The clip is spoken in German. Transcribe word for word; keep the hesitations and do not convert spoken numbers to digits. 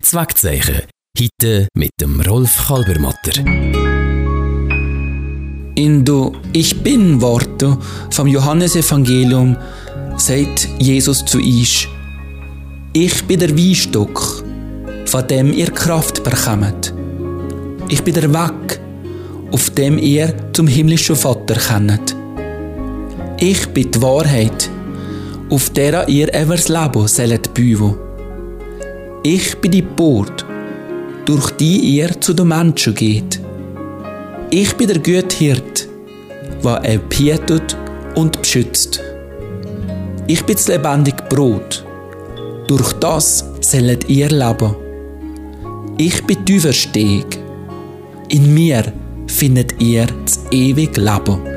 Zweckzeichen. Heute mit dem Rolf Kalbermatter. In do Ich bin Worte vom Johannesevangelium sagt Jesus zu uns: Ich bin der Weinstock, von dem ihr Kraft bekommt. Ich bin der Weg, auf dem ihr zum himmlischen Vater kennt. Ich bin die Wahrheit, auf der ihr evers Leben sollt büwo. Ich bin die Port, durch die ihr zu den Menschen geht. Ich bin der gute Hirt, der er behütet und beschützt. Ich bin das lebendige Brot, durch das sollt ihr leben. Ich bin die Auferstehung, in mir findet ihr das ewige Leben.